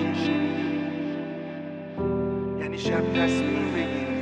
یعنی شب تصمیم بگیری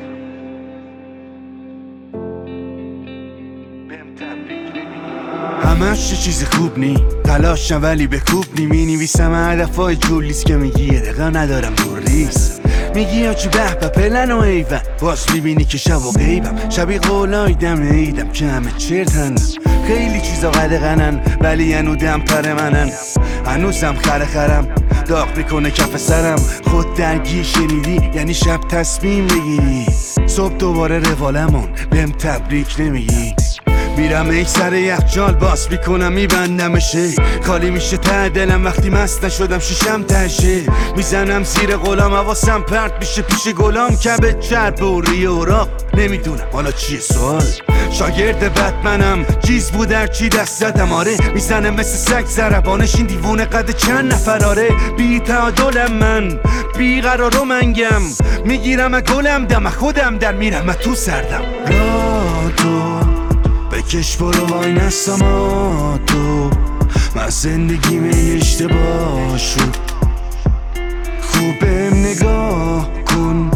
بهم تبریک نمیگی. همش یه چیز خوب نی تلاشم ولی به کوب نی مینویسم هدفای جولیست که میگی یه دقیقه ندارم دور ریز میگی آجی به به پلن و ایون باز میبینی که شب و غیبم شبی قولای دم نیدم که همه چرتن خیلی چیزا قدغنن ولی هنو دم پر منن هنوزم خرم داغ میکنه کف سرم خود درگی شنیدی یعنی شب تصمیم بگیری صبح دوباره روالمون بهم تبریک نمیگی میرم ای سر یخچال باز میکنم میبندمشه خالی میشه ته دلم وقتی مست نشدم شیشم تشه میزنم زیر غلام حواسم پرت میشه پیش گلام کبه چرب و ریه اوراق نمیدونم حالا چیه سوال شاگرد بتمنم چیز بود در چی دست زدم آره میزنم مثل سگ زربانش این دیوونه قد چند نفراره بی تعادلم من بی قرار و منگم میگیرم گلم دم خودم در میرم تو سردم را تو بکش برو وای نستم تو من زندگیم اشتباه شد خوب بهم نگاه کن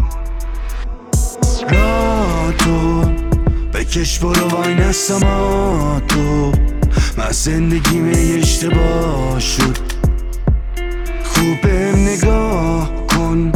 را تو بکش برو وای نستم تو من زندگیم اشتباه شد خوب بهم نگاه کن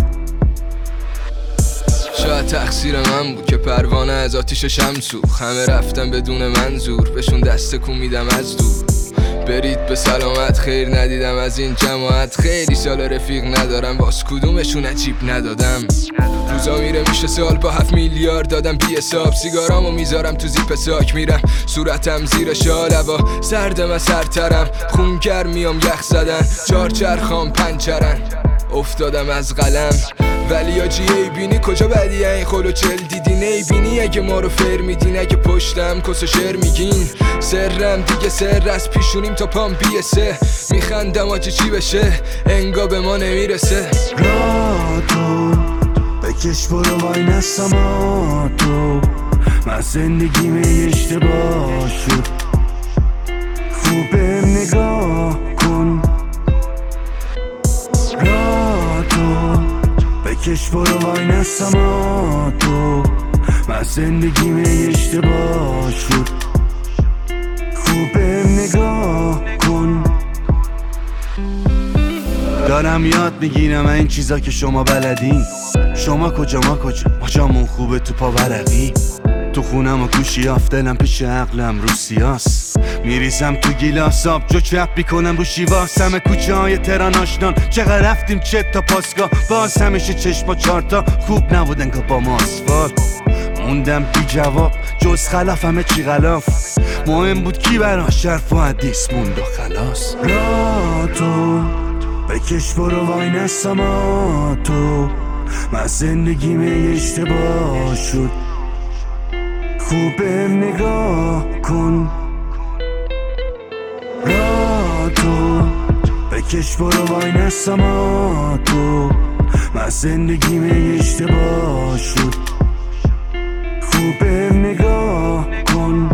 شاید تقصیر من بود که پروانه از آتیش شمسوخ همه رفتن بدون منظور بهشون دست کو میدم از دور برید به سلامت خیر ندیدم از این جماعت خیلی سال رفیق ندارم باز کدومشون عجیب ندادم روزا میره میشه سال با 7 میلیارد دادم بی حساب سیگارامو میذارم تو زیپ ساک میرم صورتم زیر شال هوا سردم از سرترم خونگر میام یخ زدن چارچرخام پنچرن افتادم از قلم ولی آجی ای بینی کجا بدی این خلو چل دیدی نیبینی اگه ما رو فر میدین اگه پشتم کس و شر میگین سرم دیگه سر از پیشونیم تا پام بیسه میخندم آجی چی بشه انگا به ما نمیرسه را تو بکش برو وای نستم تو من زندگیم اشتباه شد خوب بهم نگاه کن را تو بکش برو وای نستم تو من زندگیم اشتباه شد خوب بهم نگاه کن دارم یاد میگیرم این چیزا که شما بلدین شما کجا ما کجا ما جامون خوبه تو پا ورقی تو خونم و گوشی دلم پیش عقلم رو سیاس میریزم تو گیلاس آب جو چپ میکنم رو شیواس همه کوچه های تهران آشنان چقدر رفتیم چه تا پاسگاه باز همیشه چشما چارتا خوب نبودن که با ما آسفالت موندم بی جواب جز خلاف همه چی غلاف مهم بود کی براش حرف و حدیث موند و خلاص را تو بکش برو وای نستم تو من زندگیم اشتباه شد خوب بهم نگاه کن را تو بکش برو وای نستم تو من زندگیم اشتباه شد خوب بهم نگاه کن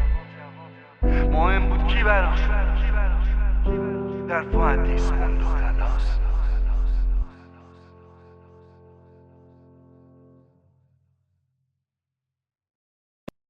مهم بود کی براش در حدیث موند و خلاص